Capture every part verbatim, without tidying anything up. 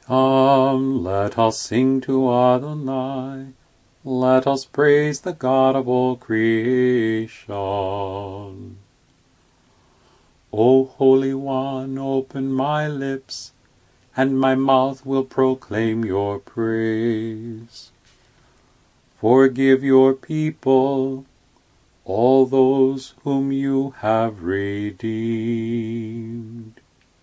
Come, let us sing to Adonai. Let us praise the God of all creation. O Holy One, open my lips, and my mouth will proclaim your praise. Forgive your people, all those whom you have redeemed.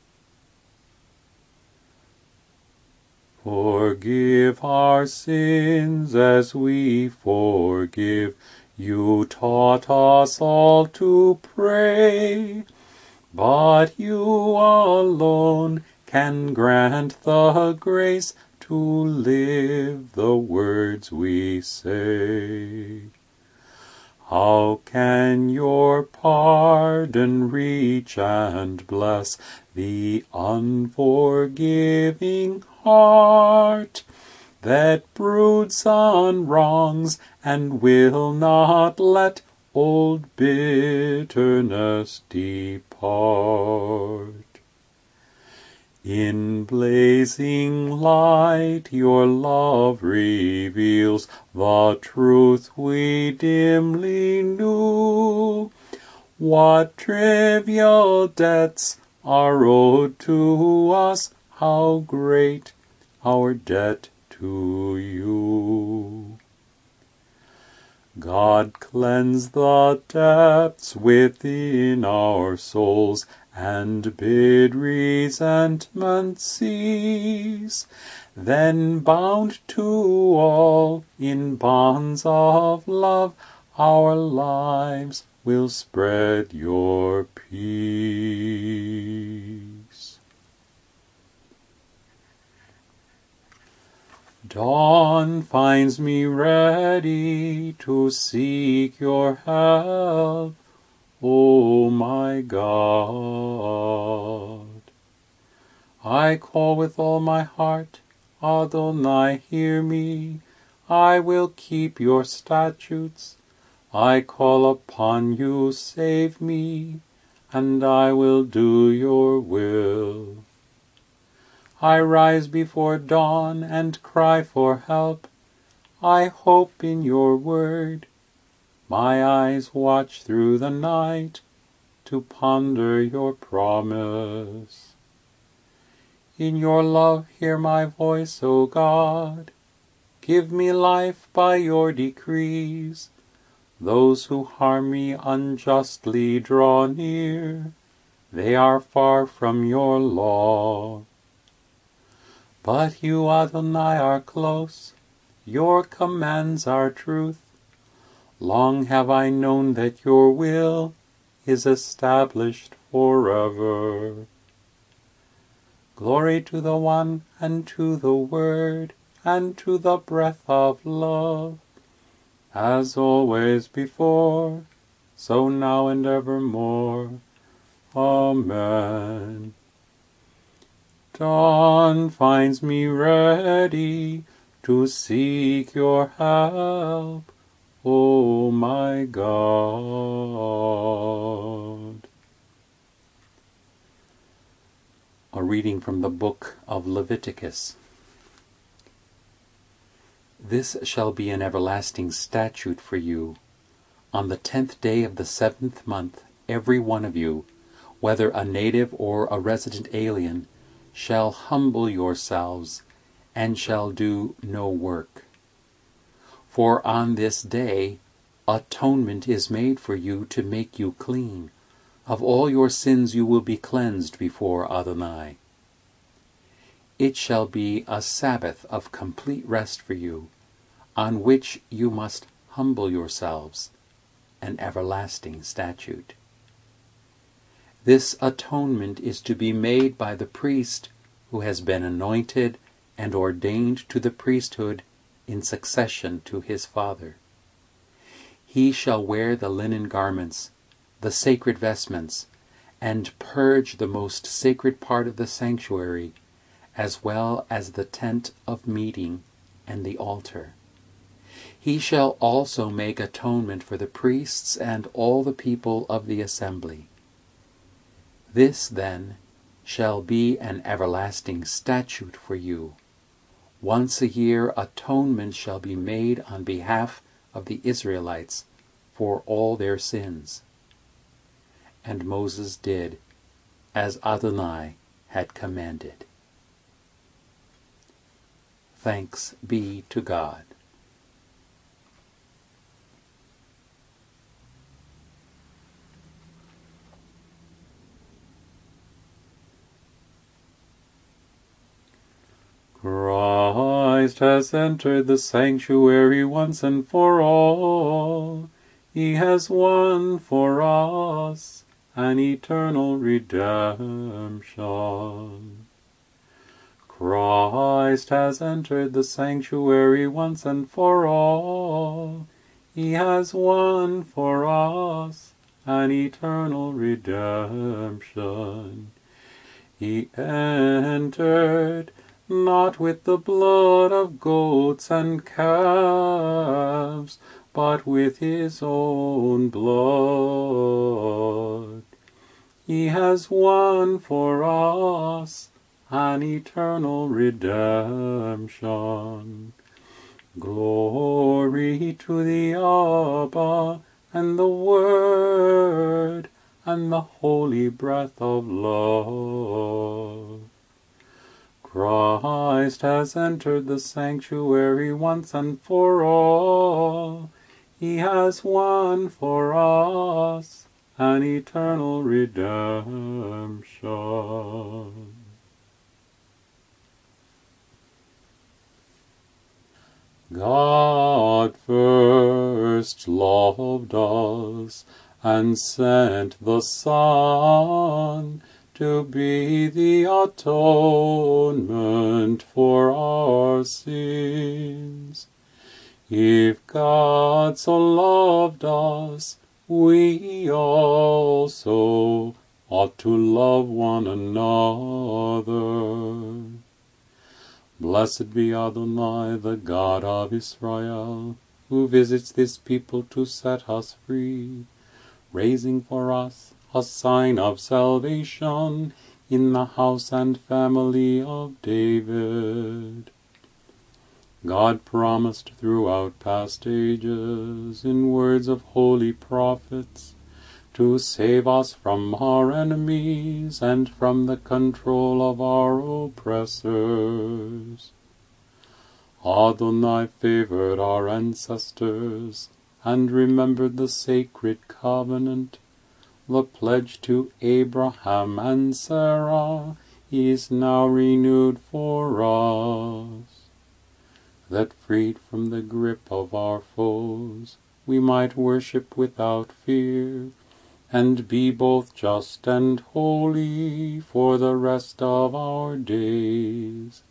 Forgive our sins as we forgive. You taught us all to pray, but you alone can grant the grace to live the words we say. How can your pardon reach and bless the unforgiving heart that broods on wrongs and will not let old bitterness depart? In blazing light your love reveals the truth we dimly knew. What trivial debts are owed to us, how great our debt to you. God, cleanse the depths within our souls, and bid resentment cease. Then, bound to all in bonds of love, our lives will spread your peace. Dawn finds me ready to seek your help, O my God. I call with all my heart, Adonai, hear me. I will keep your statutes. I call upon you, save me, and I will do your will. I rise before dawn and cry for help. I hope in your word. My eyes watch through the night to ponder your promise. In your love hear my voice, O God. Give me life by your decrees. Those who harm me unjustly draw near. They are far from your law. But you, Adonai, are close. Your commands are truth. Long have I known that your will is established forever. Glory to the One, and to the Word, and to the breath of love, as always before, so now and evermore. Amen. Dawn finds me ready to seek your help, O my God. A reading from the book of Leviticus. This shall be an everlasting statute for you. On the tenth day of the seventh month, every one of you, whether a native or a resident alien, shall humble yourselves, and shall do no work. For on this day atonement is made for you to make you clean. Of all your sins you will be cleansed before Adonai. It shall be a Sabbath of complete rest for you, on which you must humble yourselves, an everlasting statute. This atonement is to be made by the priest who has been anointed and ordained to the priesthood in succession to his father. He shall wear the linen garments, the sacred vestments, and purge the most sacred part of the sanctuary, as well as the tent of meeting and the altar. He shall also make atonement for the priests and all the people of the assembly. This, then, shall be an everlasting statute for you. Once a year atonement shall be made on behalf of the Israelites for all their sins. And Moses did as Adonai had commanded. Thanks be to God. Christ has entered the sanctuary once and for all. He has won for us an eternal redemption. Christ has entered the sanctuary once and for all. He has won for us an eternal redemption. He entered not with the blood of goats and calves, but with his own blood. He has won for us an eternal redemption. Glory to the Abba, and the Word, and the holy breath of love. Christ has entered the sanctuary once and for all. He has won for us an eternal redemption. God first loved us and sent the Son to be the atonement for our sins. If God so loved us, we also ought to love one another. Blessed be Adonai, the God of Israel, who visits this people to set us free, raising for us a sign of salvation in the house and family of David. God promised throughout past ages, in words of holy prophets, to save us from our enemies and from the control of our oppressors. Adonai favored our ancestors and remembered the sacred covenant. The pledge to Abraham and Sarah is now renewed for us, that freed from the grip of our foes, we might worship without fear, and be both just and holy for the rest of our days.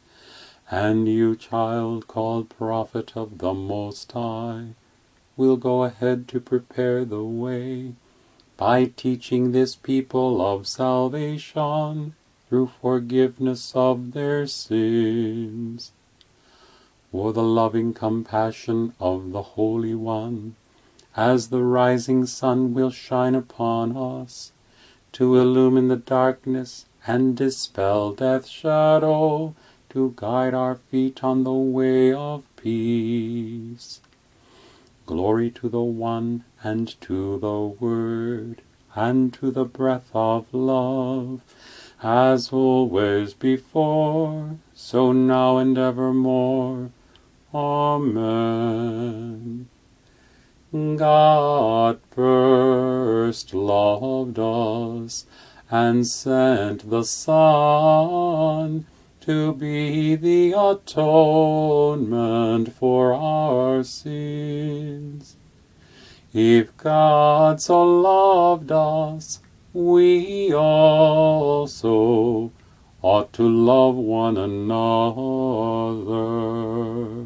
And you, child called prophet of the Most High, will go ahead to prepare the way, by teaching this people of salvation through forgiveness of their sins. For the loving compassion of the Holy One, as the rising sun will shine upon us, to illumine the darkness and dispel death's shadow, to guide our feet on the way of peace. Glory to the One, and to the Word, and to the breath of love, as always before, so now and evermore. Amen. God first loved us, and sent the Son to be the atonement for our sins. If God so loved us, we also ought to love one another.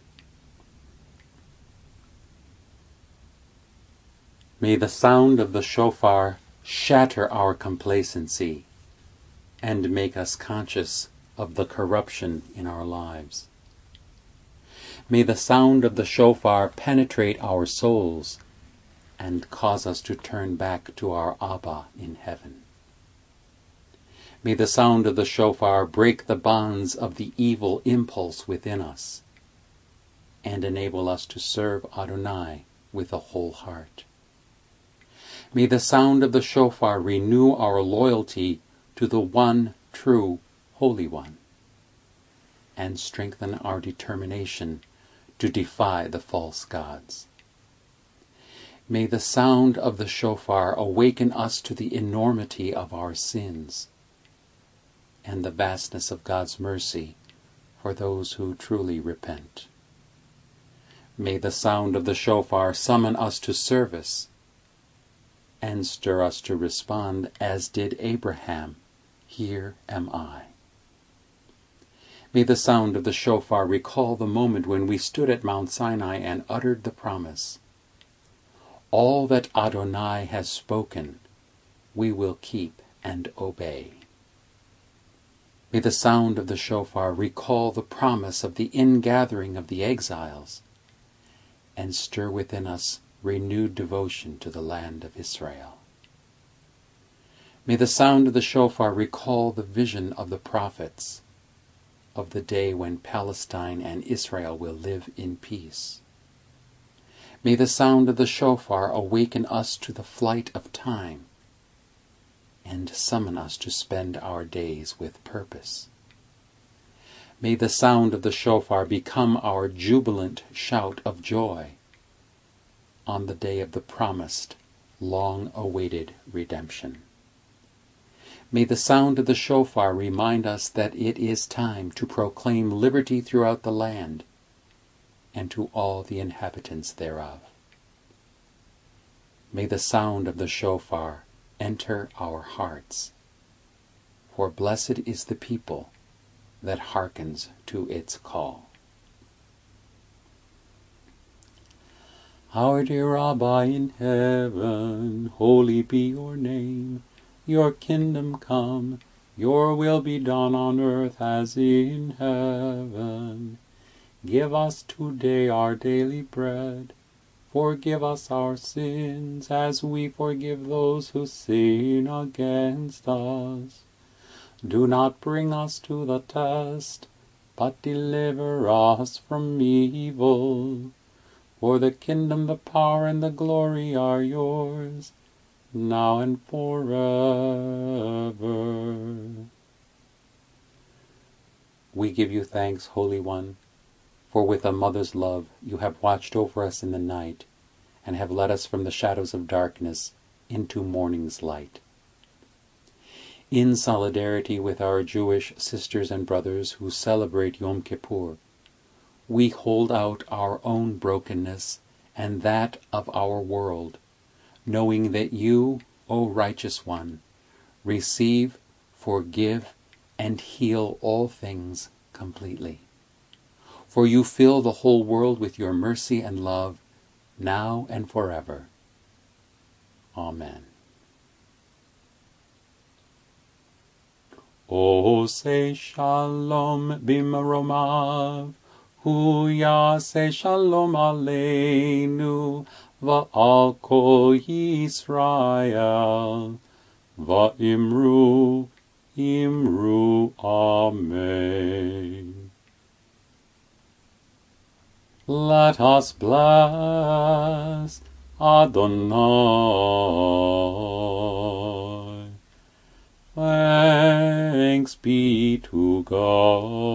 May the sound of the shofar shatter our complacency and make us conscious of the corruption in our lives. May the sound of the shofar penetrate our souls and cause us to turn back to our Abba in heaven. May the sound of the shofar break the bonds of the evil impulse within us and enable us to serve Adonai with a whole heart. May the sound of the shofar renew our loyalty to the one true Holy One and strengthen our determination to defy the false gods. May the sound of the shofar awaken us to the enormity of our sins and the vastness of God's mercy for those who truly repent. May the sound of the shofar summon us to service and stir us to respond as did Abraham, "Here am I." May the sound of the shofar recall the moment when we stood at Mount Sinai and uttered the promise, "All that Adonai has spoken, we will keep and obey." May the sound of the shofar recall the promise of the ingathering of the exiles and stir within us renewed devotion to the land of Israel. May the sound of the shofar recall the vision of the prophets of the day when Palestine and Israel will live in peace. May the sound of the shofar awaken us to the flight of time and summon us to spend our days with purpose. May the sound of the shofar become our jubilant shout of joy on the day of the promised, long-awaited redemption. May the sound of the shofar remind us that it is time to proclaim liberty throughout the land and to all the inhabitants thereof. May the sound of the shofar enter our hearts, for blessed is the people that hearkens to its call. Our dear Rabbi in heaven, holy be your name. Your kingdom come, your will be done on earth as in heaven. Give us today our daily bread. Forgive us our sins as we forgive those who sin against us. Do not bring us to the test, but deliver us from evil. For the kingdom, the power, and the glory are yours, now and forever. We give you thanks, Holy One, for with a mother's love you have watched over us in the night and have led us from the shadows of darkness into morning's light. In solidarity with our Jewish sisters and brothers who celebrate Yom Kippur, we hold out our own brokenness and that of our world, knowing that you, O Righteous One, receive, forgive, and heal all things completely. For you fill the whole world with your mercy and love, now and forever. Amen. O say shalom b'maromav, hu yaseh shalom aleinu, va'al kol Yisrael, va'imru, imru, amen. Let us bless Adonai. Thanks be to God.